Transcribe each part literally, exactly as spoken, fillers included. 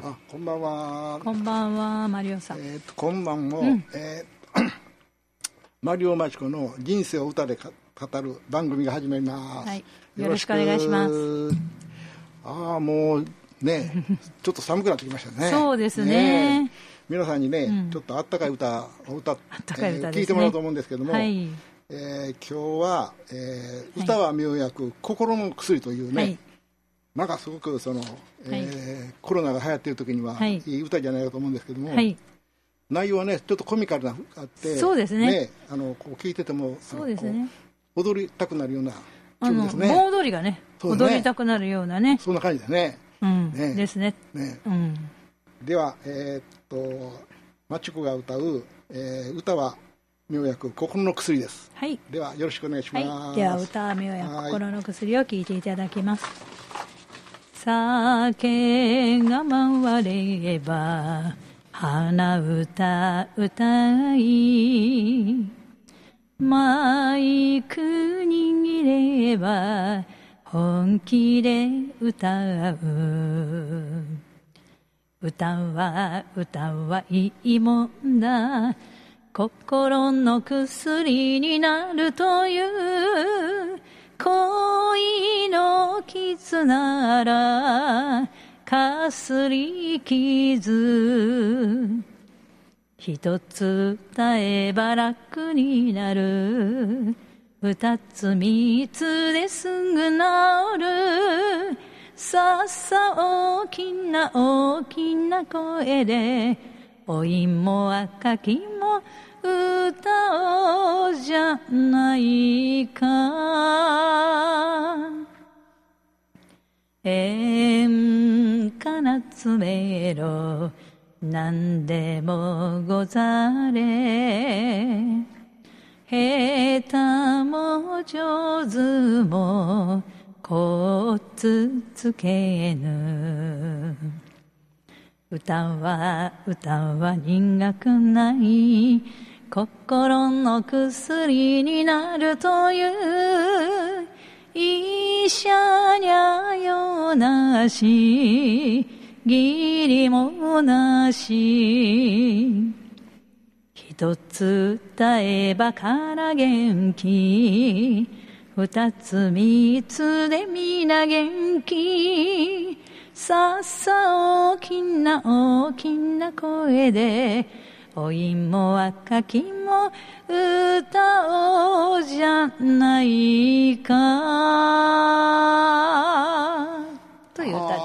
あ、こんばんは。 こんばんは、マリオさん。 えー、と今晩も、 うんえー、マリオマチコの人生を歌で語る番組が始まります。 はい、よろしくお願いします。 ああ、もうね、ちょっと寒くなってきましたね。 そうですね。 ね、皆さんにね、うん、ちょっとあったかい歌を歌って、えー、聞いてもらおうと思うんですけども、はい、えー、今日は、えー、歌は妙薬、はい、心の薬というね、はい、なんかすごくその、えーはい、コロナが流行っている時には、はい、いい歌じゃないかと思うんですけども、はい、内容はねちょっとコミカルなあって、 そうですね、 ね、あのこう聞いててもそうですね、 踊りたくなるような曲ですね。 盆踊りが ね, ね踊りたくなるようなね、 そんな感じですね、 うんねですね、 ね、 うん、 では、えー、っとマチコが歌う、えー、歌は妙薬心の薬です、 はい、 ではよろしくお願いします、 はい、では歌は妙薬心の薬を聴いていただきます。酒が回れば鼻歌歌い、マイク握れば本気で歌う、歌は歌はいいもんだ、心の薬になるという、恋の傷ならかすり傷、一つ歌えば楽になる、二つ三つですぐ治る、さっさ大きな大きな声でお芋赤きも歌おうじゃないか、演歌なつめろ何でもござれ、下手も上手もこつつけぬ、歌は歌は苦くない、心の薬になるという、医者にゃよなし義理もなし、一つ歌えばから元気、二つ三つで皆元気、さっさ大きな大きな声でお芋赤きも歌おうじゃないかという歌です。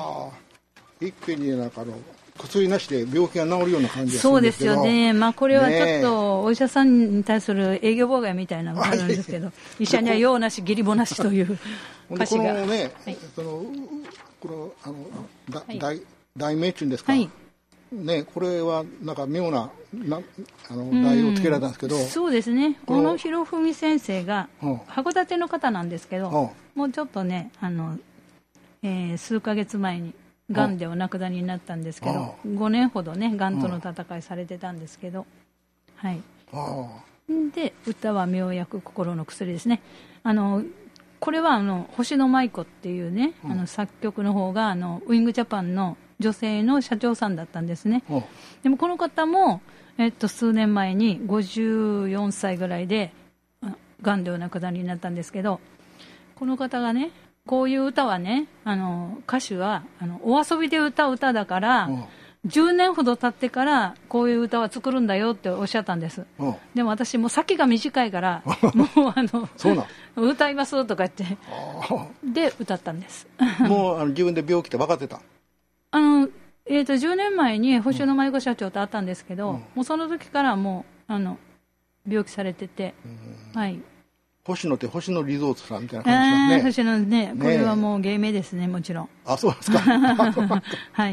一気になんかの薬なしで病気が治るような感じがするんですけど。 そうですよね、まあ、これはちょっとお医者さんに対する営業妨害みたいなのがあるんですけど、医者には用なし義理もなしという歌詞が、 このね、 はい、 そのこのあのだ、 はい、 題題名っていうんですか、はいね、これはなんか妙ななあの題をつけられたんですけど、 そうですね、小野博文先生が函館の方なんですけど、もうちょっとねあの、えー、数ヶ月前にがんでお亡くなりになったんですけど、ごねんほどねがんとの戦いされてたんですけど、はい、で歌は妙薬心の薬ですね。あのこれはあの星野舞子っていうね、あの作曲の方があのウィングジャパンの女性の社長さんだったんですね。でもこの方も、えっと、数年前にごじゅうよんさいぐらいでがんでお亡くなりになったんですけど、この方がねこういう歌はね、あの歌手はあのお遊びで歌う歌だから、うん、じゅうねんほど経ってからこういう歌は作るんだよっておっしゃったんです、うん、でも私もう先が短いからもうあのそうなん歌いますとか言ってで歌ったんですもうあの自分で病気って分かってたあの、えー、とじゅうねんまえに星野舞子社長と会ったんですけど、うん、もうその時からもうあの病気されてて、うん、はい、 星野って星野リゾートさんみたいな感じですね。 星野ね、これはもう芸名ですね、もちろん。 あ、そうですか。はい。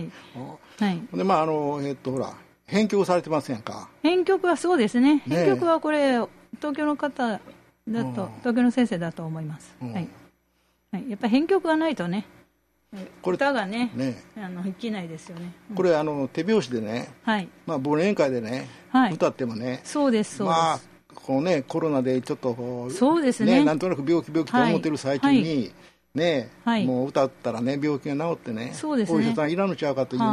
はい。 で、まあ、あの、えっと、ほら、編曲されてませんか。 編曲はそうですね。編曲はこれ、東京の方だと、東京の先生だと思います。はい。はい。やっぱり編曲がないとね、歌がね、あの、いけないですよね。 これ、あの、手拍子でね、はい。まあ、忘年会でね、歌ってもね。 そうです、そうです。 こうね、コロナでちょっとこうそうですね、 ね、なんとなく病気病気と思ってる最中に、はいね、はい、もう歌ったらね病気が治ってね、そうですね、お医者さんいらんのちゃうかというね、はい、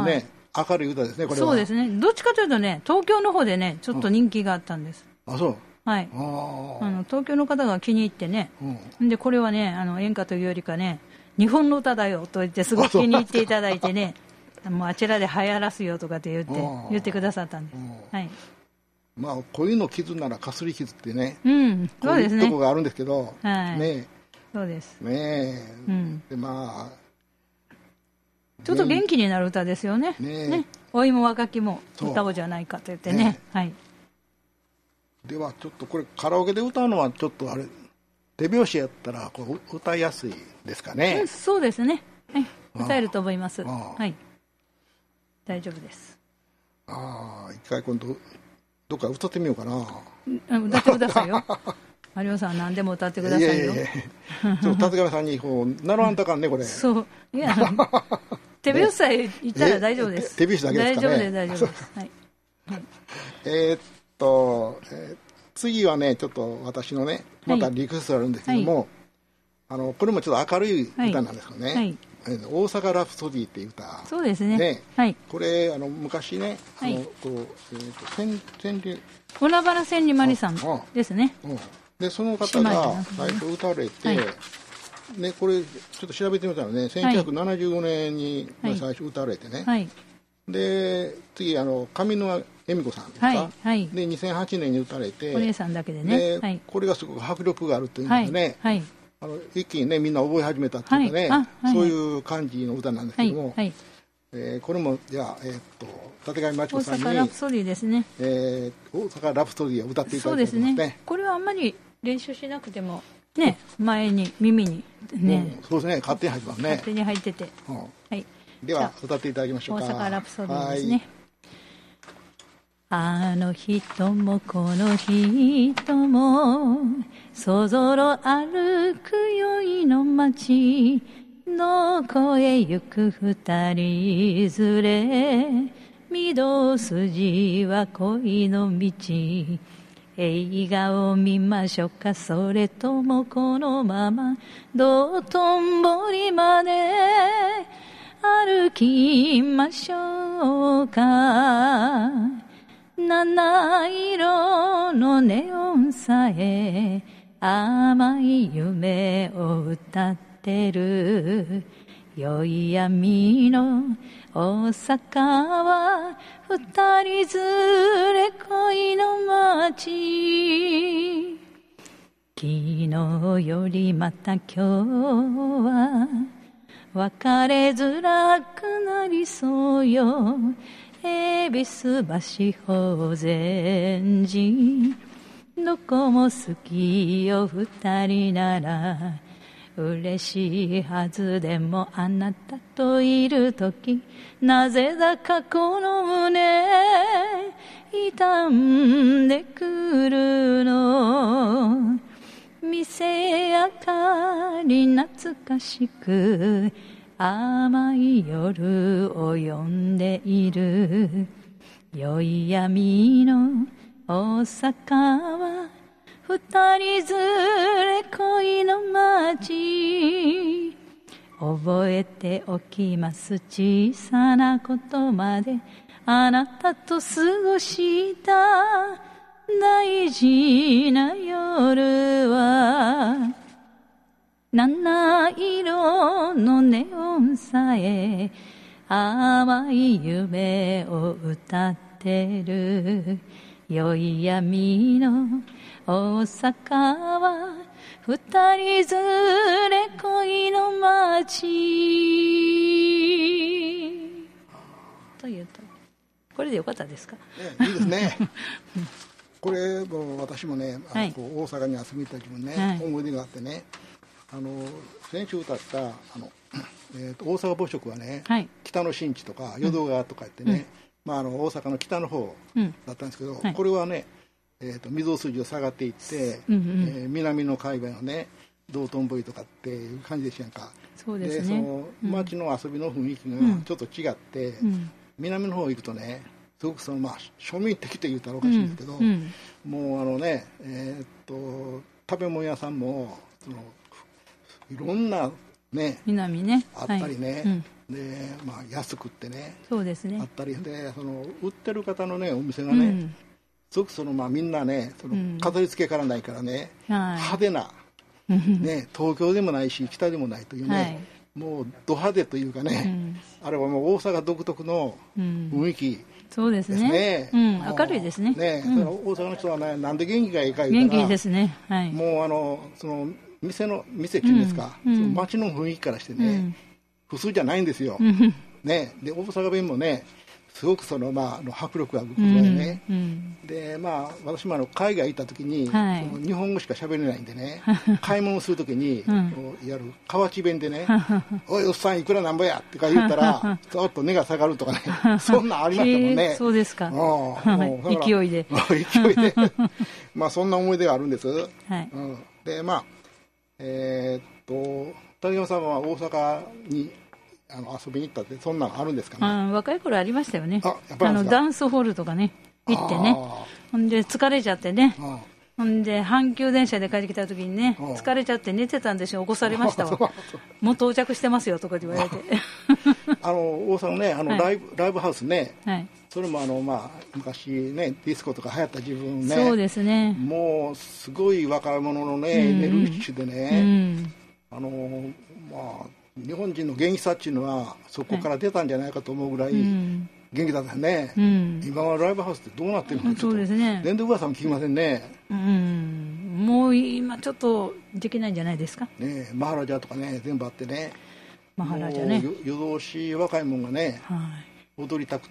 明るい歌ですね、これは。 そうですね。どっちかというとね、東京の方でね、ちょっと人気があったんです。 うん、あ、そう。 はい。あの東京の方が気に入ってね、うん、でこれはね、あの演歌というよりかね、日本の歌だよと言ってすごく気に入っていただいてね、もうあちらで流行らすよとかって言って言ってくださったんです。はい。 まあこういうの傷ならかすり傷ってね、 うん、そうですね。 こういうとこがあるんですけど、 はい、 ね、 そうです。 ねえ、うん、でまあちょっと元気になる歌ですよね。ね、ね、老いも若きも歌おうじゃないかと言ってね。ね、はい。 ではちょっとこれカラオケで歌うのはちょっとあれ手拍子やったらこう歌いやすいですかね。 うん、そうですね、はい、歌えると思います。はい、大丈夫です。 ああ、一回今度どっか歌ってみようかな。 歌ってくださいよ。有尾さん何でも歌ってくださいよ。いやいやいやそう立上さんにこう習わんたかんねこれ。 そういや手拍子さえ言ったら大丈夫です。 手拍子だけですかね。 大丈夫です大丈夫です。はい、はい、 えー、っと、えー、次はねちょっと私のねまたリクエストあるんですけども、はい、あのこれもちょっと明るい歌なんですけどね、はいはい、大阪ラプソディっていう歌。 そうですね。ね、はい、 これあの昔ね、はい、あのこう、えー、と千千里小名原千里マリさんですね。 うん、でその方が最初歌われて、はい、ね、これちょっと調べてみたらねせんきゅうひゃくななじゅうごねんに最初歌われてね、はい、で次あの上沼恵美子さんですか、はいはい、でにせんはちねんに歌われて、 お姉さんだけでね、 で、はい、これがすごく迫力があるというかね、はいはい、あの一気にねみんな覚え始めたっていうかね、はい、そういう感じの歌なんですけども、はいはい、えー、これもじゃあ、えー、っと立上真知子さんに大阪ラプソディですね、 えー、大阪ラプソディを歌っていただきますね。そうですね。 これはあんまり練習しなくてもね、前に耳にね、 うん、そうですね、勝手に入ってますね。 勝手に入ってて、うん、はい、 では歌っていただきましょうか。 大阪ラプソディですね。あの人もこの人もそぞろ歩く宵の街、どこへ行く二人連れ、御堂筋は恋の道、映画を見ましょうか、それともこのまま道頓堀まで歩きましょうか。七色のネオンさえ甘い夢を歌ってる、宵闇の大阪は二人連れ恋の街、昨日よりまた今日は別れづらくなりそうよ、恵比寿橋法善寺どこも好きよ二人なら、嬉しいはずでもあなたといるとき、なぜだかこの胸痛んでくるの、店明かり懐かしく甘い夜を呼んでいる、宵闇の大阪は二人連れ恋の街、覚えておきます小さなことまで、あなたと過ごした大事な夜は、七色のネオンさえ甘い夢を歌ってる、宵闇の大阪は二人連れ恋の街というと、これでよかったですか。 ね、いいですね。これも私もね、あの、はい、こう大阪に遊びに行った時もね、はい、思い出があってね、あの先週歌ったあの、えー、と大阪母色はね、はい、北の新地とか淀川とか言ってね、うん、まあ、あの大阪の北の方だったんですけど、うん、はい、これはね、えー、と溝筋を下がっていって、うんうん、えー、南の海岸のね道頓堀とかっていう感じでしたやんか。 そうですね。 でその町の遊びの雰囲気がちょっと違って、うん、南の方行くとねすごくその、まあ、庶民的って言ったらおかしいんですけど、うんうん、もうあのね、えー、っと食べ物屋さんもそのいろんなね南ねあったりね、はい、 で、まあ、安くってね、 そうですね、 あったりで、その売ってる方のねお店がね、うん、すごくその、まあ、みんなねその飾り付けからないからね、うん、派手な、ね、東京でもないし北でもないというね、はい、もうド派手というかね、うん、あれはもう大阪独特の雰囲気、うん、 そうですね、うん、明るいですね。 ね、うん、大阪の人は、ね、なんで元気がいいか言うたら元気ですね、はい、 もうあのその店の店っていうんですか、うん、その街の雰囲気からしてね、うん、普通じゃないんですよ、うん、ね、で大阪弁もねすごくその、まあ、の迫力がある言葉でね、うんうん、でまあ私もあの海外行った時に、はい、その日本語しか喋れないんでね買い物する時に、うん、いわゆる河内弁でねおいおっさんいくらなんぼやってか言ったらちょっと値が下がるとかねそんなんありましたもんね。 そうですか、勢いで勢いでまあそんな思い出があるんです、はい、うん、でまあえー、っと谷山さんは大阪にあの遊びに行ったってそんなのあるんですかね。 あ、若い頃ありましたよね。 あ, あのダンスホールとかね行ってね、ほんで疲れちゃってね、ほんで阪急電車で帰ってきた時にね疲れちゃって寝てたんですよ。起こされましたわもう到着してますよとか言われてあの大阪のねあのライブ、はい、ライブハウスね、はい、それもあの、まあ、昔ねディスコとか流行った自分ね、 そうですね、 もうすごい若者のね、うん、エネルギッシュでね、うん、あのまあ日本人の元気さっていうのはそこから出たんじゃないかと思うぐらい元気だったよね、うん、今はライブハウスってどうなってるのかちょっと全然噂も聞きませんね、 うん、もう今ちょっとできないんじゃないですかね。マハラジャとかね全部あってね、 マハラジャね、 夜通し若いもんがね、はい、踊りたくって、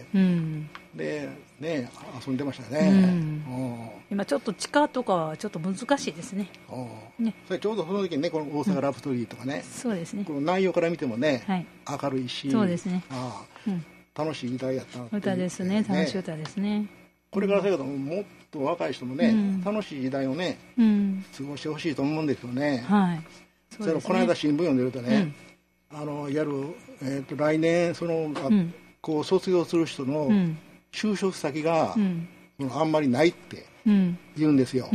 うん、でね遊んでましたね、うん、 今ちょっと地下とかはちょっと難しいですね。 ね、それちょうどその時にねこの大阪ラプソディとかね、うん、そうですね、この内容から見てもね、はい、明るいし、 そうですね、 ああ、うん、楽しい時代やったなっていう、 歌ですね、楽しい歌ですね。 これからだけどもっと若い人もね、うん、楽しい時代をね、うん、過ごしてほしいと思うんですよね。はい、そうですね。それこの間新聞読んでるとね、うん、あのやる、えー、と来年その学校を卒業する人の就職先が、うん、あんまりないって言うんですよ、うん、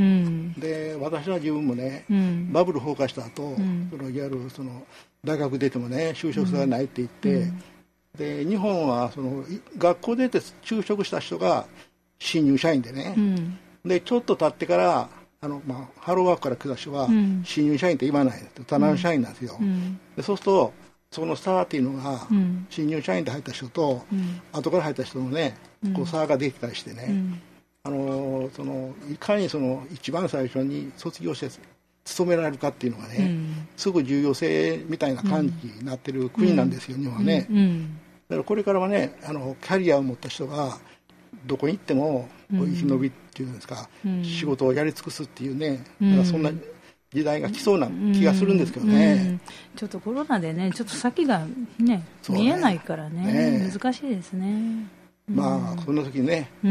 で私は自分もね、うん、バブル崩壊した後、うん、そのいわゆるその大学出てもね就職先がないって言って、うん、で日本はその学校出て就職した人が新入社員でね、うん、でちょっと経ってからあの、まあ、ハローワークから来た人は新入社員って言わないんです、他の社員なんですよ、うん、でそうするとその差っていうのが、うん、新入社員で入った人と、うん、後から入った人のねこう差ができたりしてね、うん、あのそのいかにその一番最初に卒業して勤められるかっていうのがね、うん、すごく重要性みたいな感じになってる国なんですよ、うん、日本はね、うんうん、だからこれからはねあのキャリアを持った人がどこに行ってもこう生き延びっていうんですか、うん、仕事をやり尽くすっていうね、うん、だからそんな時代が来そうな気がするんですけどね、うんうん、 ちょっとコロナでねちょっと先が、ね、見えないから ね, ね難しいですね。 まあそんな時にね、うん、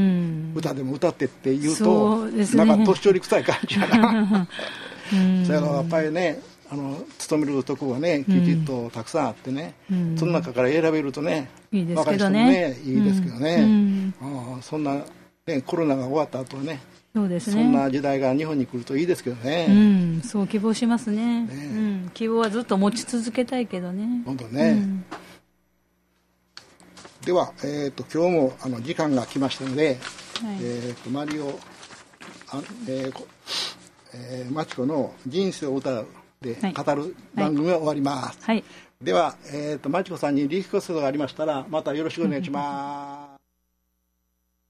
歌でも歌ってって言うとう、ね、なんか年寄り臭い感じやなうん、それからやっぱりねあの勤めるとこがねきちっとたくさんあってね、うん、その中から選べるとね、 いいですけどね、若い人もねいいですけどね、うんうん、そんな、ね、コロナが終わった後はねそうですね、 そんな時代が日本に来るといいですけどね、 うん、そう希望します ね, ね、うん、希望はずっと持ち続けたいけどね本当ね、うん、では、えー、と今日もあの時間が来ましたので、はい、えー、とマリオあ、えーえー、マチコの人生を歌うで語る番組が終わります、はいはい、では、えー、とマチコさんにリクエストがありましたらまたよろしくお願いします